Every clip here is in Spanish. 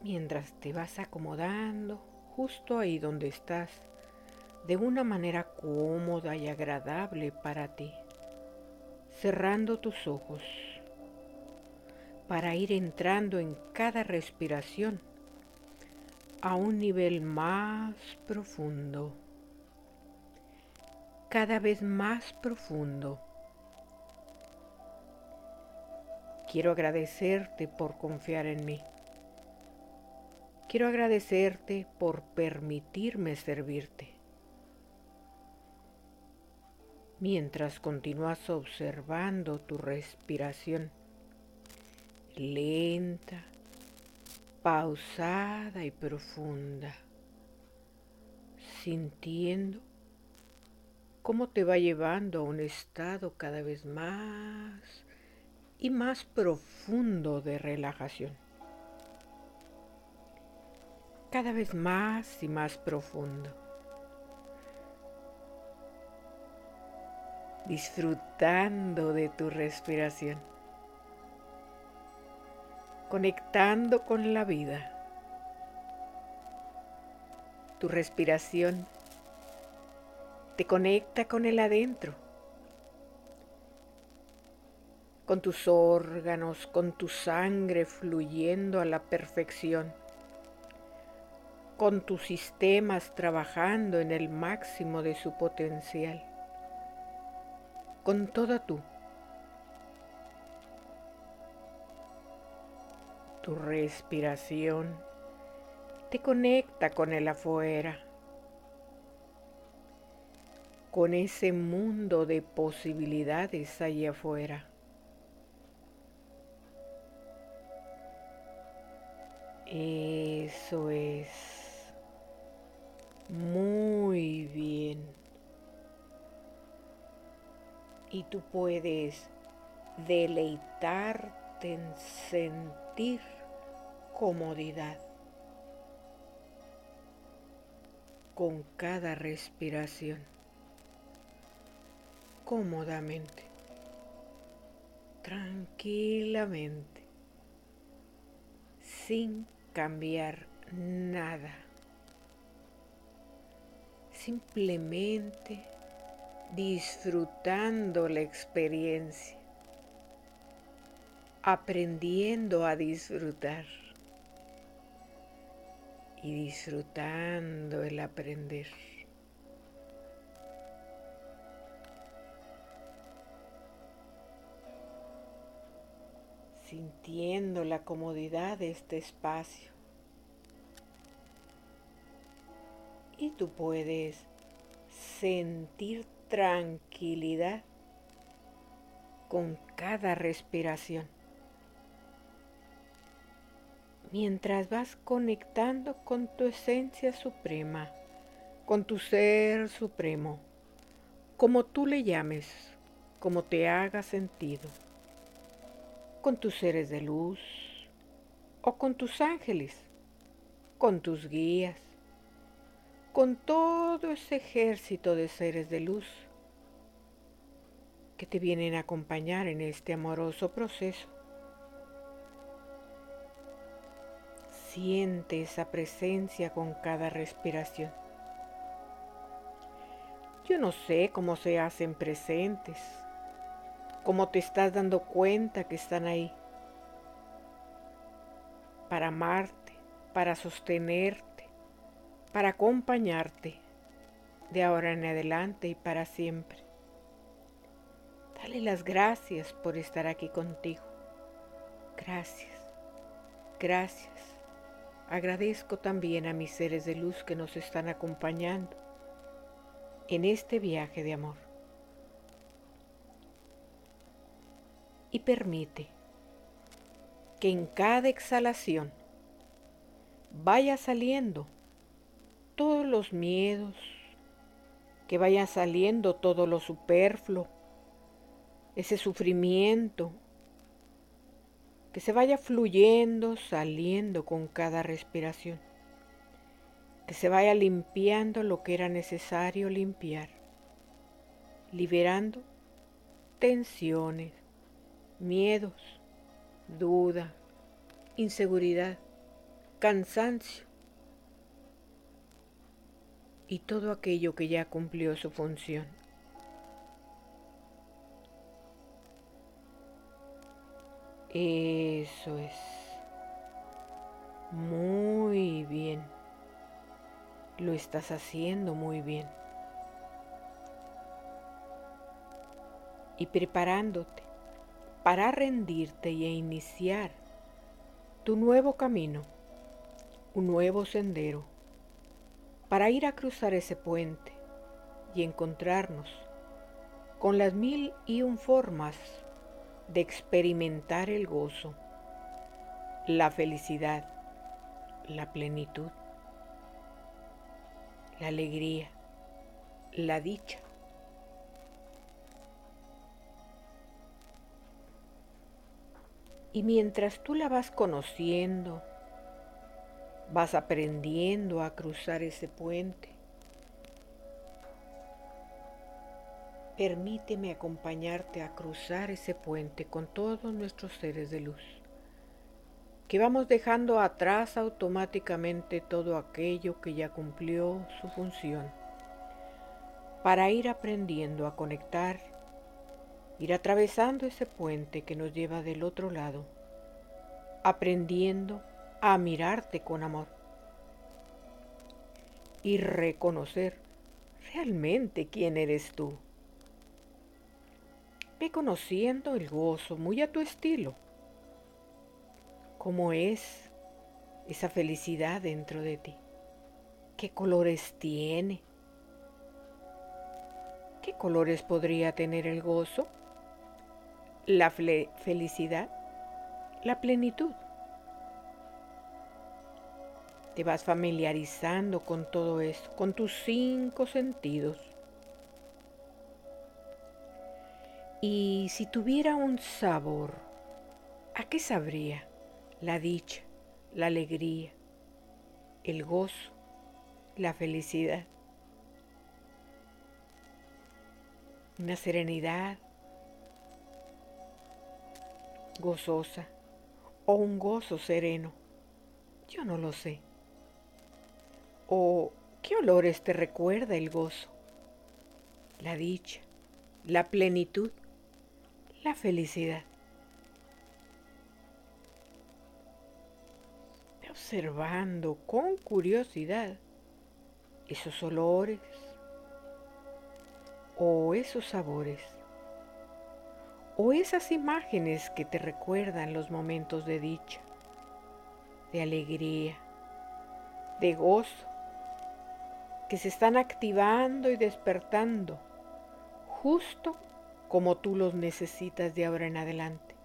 mientras te vas acomodando justo ahí donde estás, de una manera cómoda y agradable para ti, cerrando tus ojos para ir entrando en cada respiración a un nivel más profundo, cada vez más profundo. Quiero agradecerte por confiar en mí. Quiero agradecerte por permitirme servirte. Mientras continúas observando tu respiración lenta, pausada y profunda, sintiendo cómo te va llevando a un estado cada vez más y más profundo de relajación. Cada vez más y más profundo. Disfrutando de tu respiración. Conectando con la vida. Tu respiración te conecta con el adentro, con tus órganos, con tu sangre fluyendo a la perfección, con tus sistemas trabajando en el máximo de su potencial, con toda tú. Tu respiración te conecta con el afuera, con ese mundo de posibilidades allá afuera. Eso es. Muy bien. Y tú puedes deleitarte en sentir comodidad con cada respiración, cómodamente, tranquilamente, sin cambiar nada, simplemente disfrutando la experiencia, aprendiendo a disfrutar y disfrutando el aprender. Sintiendo la comodidad de este espacio. Y tú puedes sentir tranquilidad con cada respiración. Mientras vas conectando con tu esencia suprema, con tu ser supremo, como tú le llames, como te haga sentido, con tus seres de luz o con tus ángeles, con tus guías, con todo ese ejército de seres de luz que te vienen a acompañar en este amoroso proceso. Siente esa presencia con cada respiración. Yo no sé cómo se hacen presentes, cómo te estás dando cuenta que están ahí, para amarte, para sostenerte, para acompañarte de ahora en adelante y para siempre. Dale las gracias por estar aquí contigo. Gracias, gracias. Agradezco también a mis seres de luz que nos están acompañando en este viaje de amor. Y permite que en cada exhalación vaya saliendo todos los miedos, que vaya saliendo todo lo superfluo, ese sufrimiento, que se vaya fluyendo, saliendo con cada respiración, que se vaya limpiando lo que era necesario limpiar, liberando tensiones, miedos, duda, inseguridad, cansancio y todo aquello que ya cumplió su función. Eso es. Muy bien. Lo estás haciendo muy bien. Y preparándote para rendirte y iniciar tu nuevo camino, un nuevo sendero, para ir a cruzar ese puente y encontrarnos con las 1001 formas de experimentar el gozo, la felicidad, la plenitud, la alegría, la dicha. Y mientras tú la vas conociendo, vas aprendiendo a cruzar ese puente, permíteme acompañarte a cruzar ese puente con todos nuestros seres de luz, que vamos dejando atrás automáticamente todo aquello que ya cumplió su función, para ir aprendiendo a conectar, ir atravesando ese puente que nos lleva del otro lado, aprendiendo a mirarte con amor y reconocer realmente quién eres tú. Ve conociendo el gozo muy a tu estilo. ¿Cómo es esa felicidad dentro de ti? ¿Qué colores tiene? ¿Qué colores podría tener el gozo? La felicidad, la plenitud. Te vas familiarizando con todo eso, con tus 5 sentidos. Y si tuviera un sabor, ¿a qué sabría? La dicha, la alegría, el gozo, la felicidad. Una serenidad gozosa o un gozo sereno. Yo no lo sé. ¿O qué olores te recuerda el gozo? La dicha, la plenitud, la felicidad. Ve observando con curiosidad esos olores o esos sabores o esas imágenes que te recuerdan los momentos de dicha, de alegría, de gozo, que se están activando y despertando justo como tú los necesitas de ahora en adelante.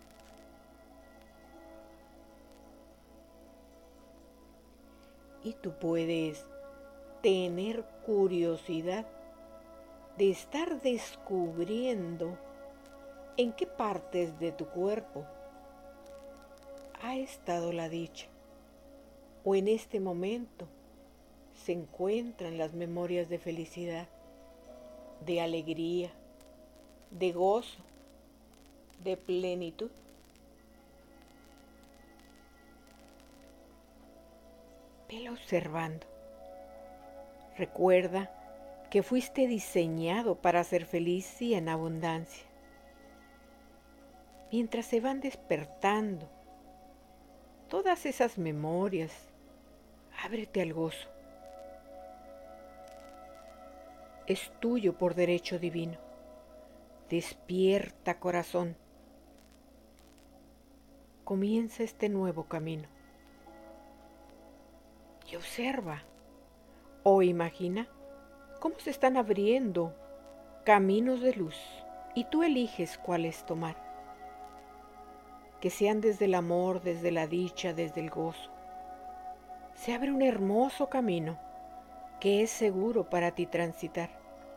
Y tú puedes tener curiosidad de estar descubriendo en qué partes de tu cuerpo ha estado la dicha o en este momento se encuentran las memorias de felicidad, de alegría, de gozo, de plenitud. Vela observando. Recuerda que fuiste diseñado para ser feliz y en abundancia. Mientras se van despertando todas esas memorias, ábrete al gozo. Es tuyo por derecho divino. Despierta, corazón. Comienza este nuevo camino. Y observa o imagina cómo se están abriendo caminos de luz y tú eliges cuáles tomar. Que sean desde el amor, desde la dicha, desde el gozo. Se abre un hermoso camino que es seguro para ti transitar.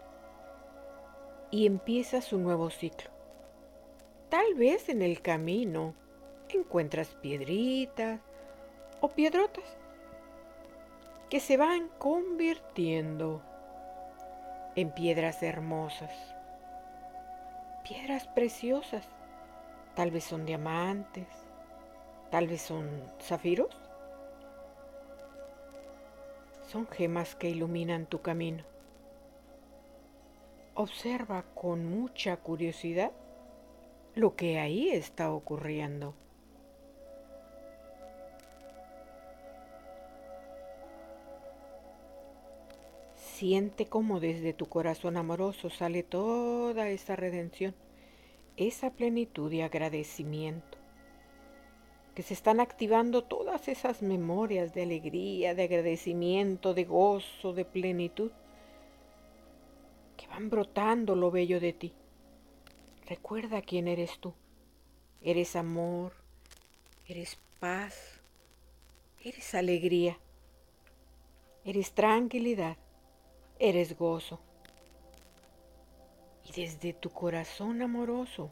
Y empiezas un nuevo ciclo. Tal vez en el camino encuentras piedritas o piedrotas que se van convirtiendo en piedras hermosas, piedras preciosas. Tal vez son diamantes, tal vez son zafiros, son gemas que iluminan tu camino. Observa con mucha curiosidad lo que ahí está ocurriendo. Siente cómo desde tu corazón amoroso sale toda esa redención, esa plenitud y agradecimiento, que se están activando todas esas memorias de alegría, de agradecimiento, de gozo, de plenitud, que van brotando lo bello de ti. Recuerda quién eres tú. Eres amor, eres paz, eres alegría, eres tranquilidad, eres gozo. Y desde tu corazón amoroso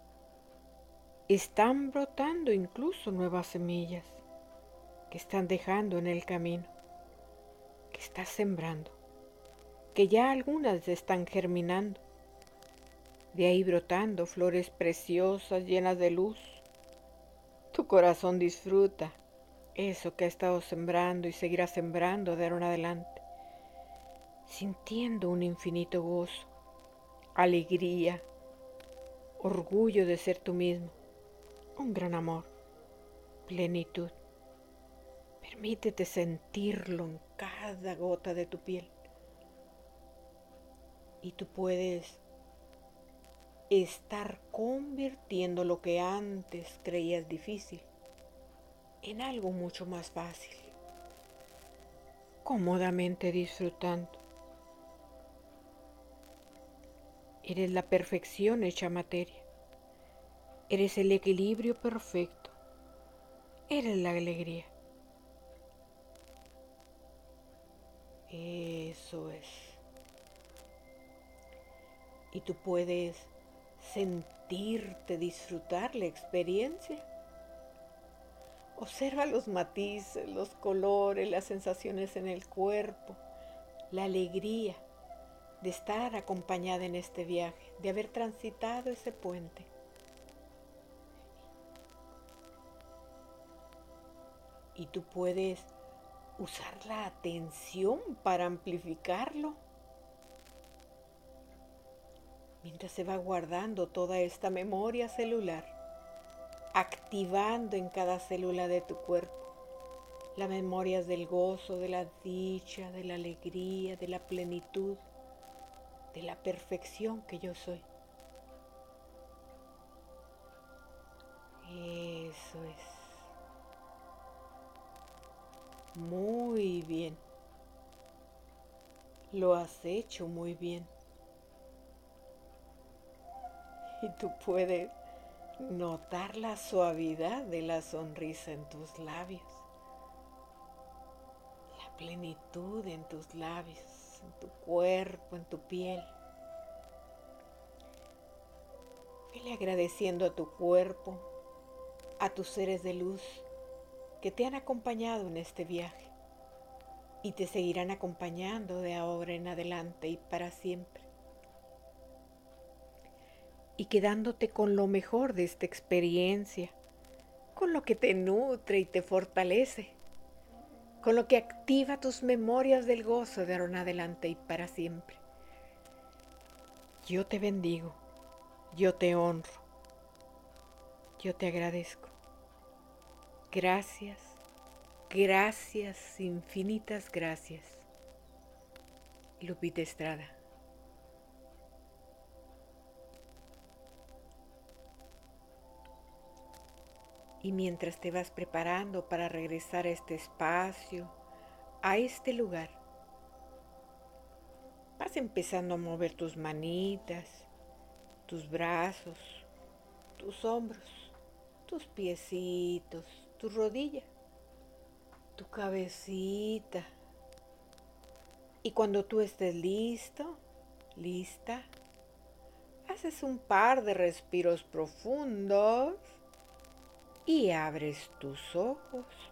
están brotando incluso nuevas semillas que están dejando en el camino, que estás sembrando, que ya algunas están germinando, de ahí brotando flores preciosas llenas de luz. Tu corazón disfruta eso que ha estado sembrando y seguirá sembrando de ahora en adelante, sintiendo un infinito gozo, alegría, orgullo de ser tú mismo, un gran amor, plenitud. Permítete sentirlo en cada gota de tu piel. Y tú puedes estar convirtiendo lo que antes creías difícil en algo mucho más fácil, cómodamente disfrutando. Eres la perfección hecha materia. Eres el equilibrio perfecto. Eres la alegría. Eso es. Y tú puedes sentirte, disfrutar la experiencia. Observa los matices, los colores, las sensaciones en el cuerpo, la alegría de estar acompañada en este viaje, de haber transitado ese puente. Y tú puedes usar la atención para amplificarlo. Mientras se va guardando toda esta memoria celular, activando en cada célula de tu cuerpo las memorias del gozo, de la dicha, de la alegría, de la plenitud, de la perfección que yo soy. Eso es. Muy bien. Lo has hecho muy bien. Y tú puedes notar la suavidad de la sonrisa en tus labios, la plenitud en tus labios, en tu cuerpo, en tu piel. Vele agradeciendo a tu cuerpo, a tus seres de luz que te han acompañado en este viaje y te seguirán acompañando de ahora en adelante y para siempre. Y quedándote con lo mejor de esta experiencia, con lo que te nutre y te fortalece, con lo que activa tus memorias del gozo de ahora en adelante y para siempre. Yo te bendigo, yo te honro, yo te agradezco. Gracias, gracias, infinitas gracias. Lupita Estrada. Y mientras te vas preparando para regresar a este espacio, a este lugar, vas empezando a mover tus manitas, tus brazos, tus hombros, tus piecitos, tu rodilla, tu cabecita. Y cuando tú estés listo, lista, haces un par de respiros profundos y abres tus ojos.